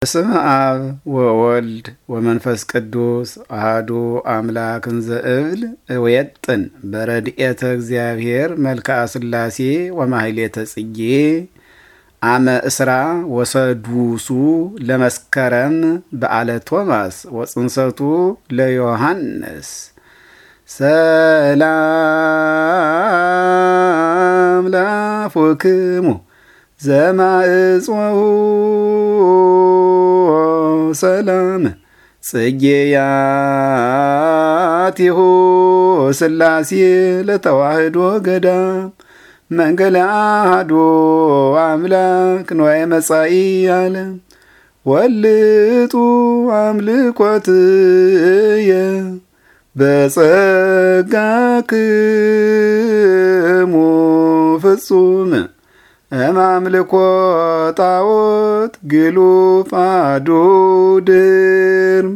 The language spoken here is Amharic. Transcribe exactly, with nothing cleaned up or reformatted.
በስመ አብ ወወልድ ወመንፈስ ቅዱስ አሐዱ አምላክ ዘእብል ወየጥን በረድኤተ እግዚአብሔር መልክዓ ሥላሴ ወማሕሌተ ጽጌ አመ እስራ ወሰዱሱ ለመስከረም በዓለ ቶማስ ወጽንሰቱ ለዮሐንስ ሰላም ላፉክሙ ዘማእጽወው ሰላም ጽጌያቲሁ ሥላሴ ለተዋህዶ ገዳም መንገለ አሐዱ አምላክ ንዋየ መጻኢ ዓለም ወልጡ አምልኮትየ በጸጋክሙ ፍጹም እማምልኮ ጣዖት ግሉፍ አሐዱ ድር